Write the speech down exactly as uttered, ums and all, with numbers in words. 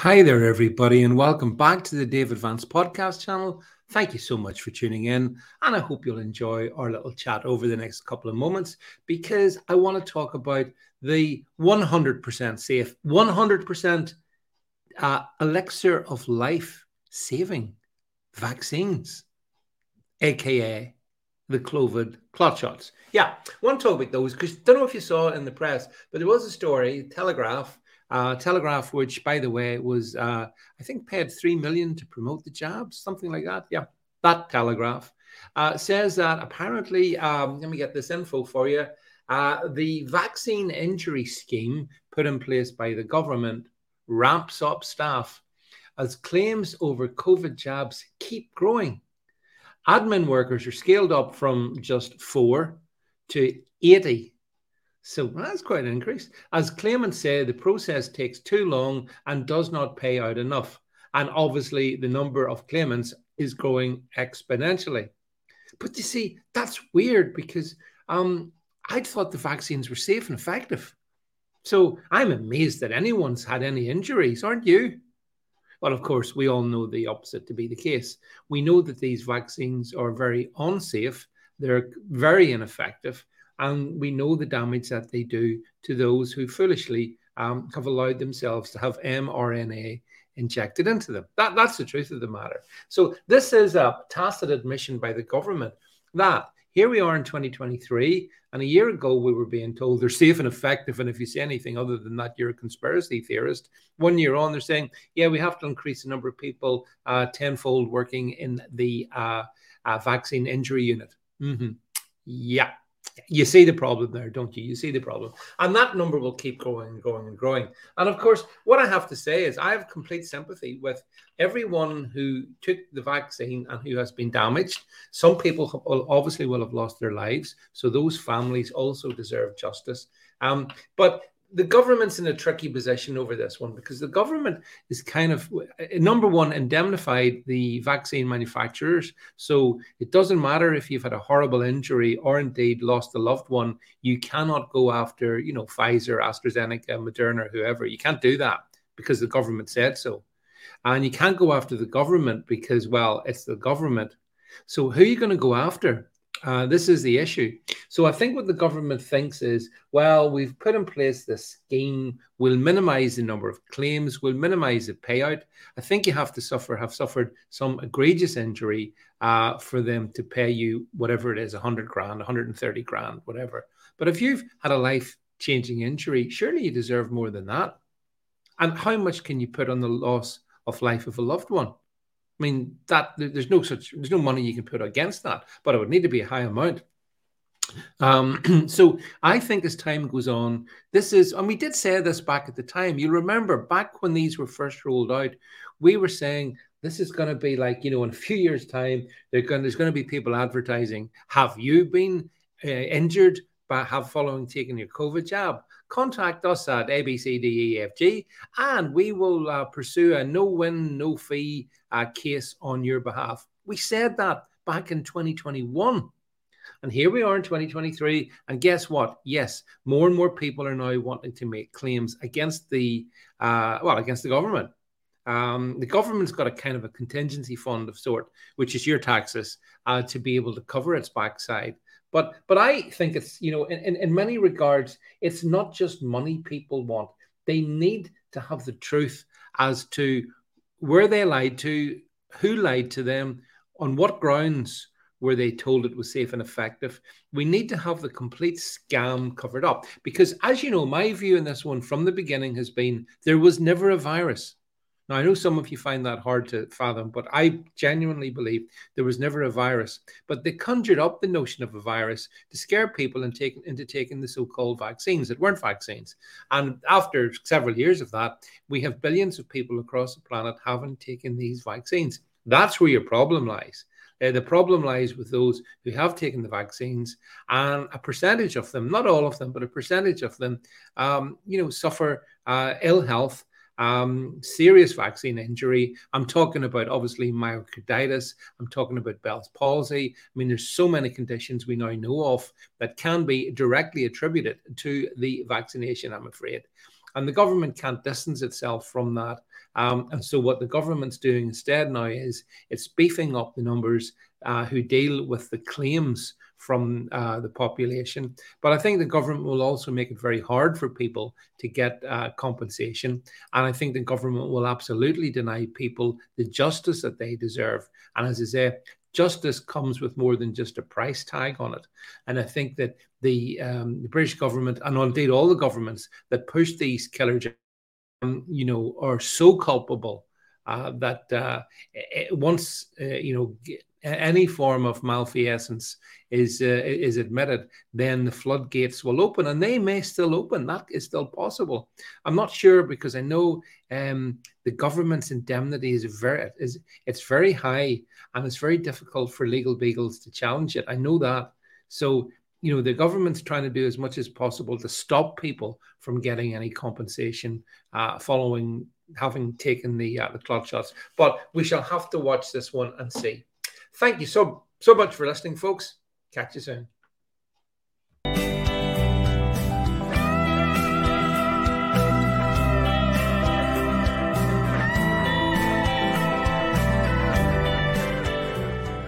Hi there, everybody, and welcome back to the David Vance podcast channel. Thank you so much for tuning in, and I hope you'll enjoy our little chat over the next couple of moments because I want to talk about the one hundred percent safe, one hundred percent uh, elixir of life saving vaccines, aka the COVID clot shots. Yeah, one talk about those because I don't know if you saw it in the press, but there was a story, Telegraph. Uh, Telegraph, which, by the way, was, uh, I think, paid three million dollars to promote the jabs, something like that. Yeah, that Telegraph uh, says that apparently, um, let me get this info for you, uh, the vaccine injury scheme put in place by the government ramps up staff as claims over COVID jabs keep growing. Admin workers are scaled up from just four to eighty. So that's quite an increase. As claimants say, the process takes too long and does not pay out enough. And obviously, the number of claimants is growing exponentially. But you see, that's weird because um, I thought the vaccines were safe and effective. So I'm amazed that anyone's had any injuries, aren't you? Well, of course, we all know the opposite to be the case. We know that these vaccines are very unsafe, they're very ineffective, and we know the damage that they do to those who foolishly um, have allowed themselves to have mRNA injected into them. That, that's the truth of the matter. So this is a tacit admission by the government that here we are in twenty twenty-three, and a year ago we were being told they're safe and effective, and if you say anything other than that, you're a conspiracy theorist. One year on, they're saying, yeah, we have to increase the number of people uh, tenfold working in the uh, uh, vaccine injury unit. Mm-hmm. Yeah. You see the problem there, don't you? You see the problem. And that number will keep growing and growing and growing. And of course, what I have to say is I have complete sympathy with everyone who took the vaccine and who has been damaged. Some people obviously will have lost their lives. So those families also deserve justice. Um, but the government's in a tricky position over this one because the government is kind of, number one, indemnified the vaccine manufacturers. So it doesn't matter if you've had a horrible injury or indeed lost a loved one, you cannot go after, you know, Pfizer, AstraZeneca, Moderna, whoever. You can't do that because the government said so. And you can't go after the government because, well, it's the government. So who are you going to go after? Uh, this is the issue. So I think what the government thinks is, well, we've put in place this scheme. We'll minimize the number of claims. We'll minimize the payout. I think you have to suffer, have suffered some egregious injury uh, for them to pay you whatever it is, one hundred grand, one hundred thirty grand, whatever. But if you've had a life-changing injury, surely you deserve more than that. And how much can you put on the loss of life of a loved one? I mean, that there's no such, there's no money you can put against that, but it would need to be a high amount. Um, so I think as time goes on, this is, and we did say this back at the time, you remember back when these were first rolled out, we were saying this is going to be like, you know, in a few years' time, going, there's going to be people advertising, have you been uh, injured by have following taking your COVID jab? Contact us at A B C D E F G and we will uh, pursue a no-win, no-fee uh, case on your behalf. We said that back in twenty twenty-one. And here we are in twenty twenty-three. And guess what? Yes, more and more people are now wanting to make claims against the, uh, well, against the government. Um, the government's got a kind of a contingency fund of sort, which is your taxes, uh, to be able to cover its backside. But but I think it's, you know, in, in, in many regards, it's not just money people want. They need to have the truth as to where they lied to, who lied to them, on what grounds were they told it was safe and effective. We need to have the complete scam covered up. Because as you know, my view in this one from the beginning has been there was never a virus. Now, I know some of you find that hard to fathom, but I genuinely believe there was never a virus. But they conjured up the notion of a virus to scare people and take, into taking the so-called vaccines that weren't vaccines. And after several years of that, we have billions of people across the planet haven't taken these vaccines. That's where your problem lies. Uh, the problem lies with those who have taken the vaccines, and a percentage of them, not all of them, but a percentage of them, um, you know, suffer uh, ill health, Um, serious vaccine injury. I'm talking about obviously myocarditis. I'm talking about Bell's palsy. I mean, there's so many conditions we now know of that can be directly attributed to the vaccination, I'm afraid. And the government can't distance itself from that. Um, and so what the government's doing instead now is it's beefing up the numbers uh, who deal with the claims from uh, the population. But I think the government will also make it very hard for people to get uh, compensation. And I think the government will absolutely deny people the justice that they deserve. And as I say, justice comes with more than just a price tag on it. And I think that the, um, the British government, and indeed all the governments that push these killer jobs, um, you know, are so culpable uh, that uh, once, uh, you know, any form of malfeasance is uh, is admitted, then the floodgates will open, and they may still open. That is still possible. I'm not sure, because I know um, the government's indemnity is very is it's very high, and it's very difficult for legal beagles to challenge it. I know that. So, you know, the government's trying to do as much as possible to stop people from getting any compensation uh, following having taken the uh, the clot shots. But we shall have to watch this one and see. Thank you so, so much for listening, folks. Catch you soon.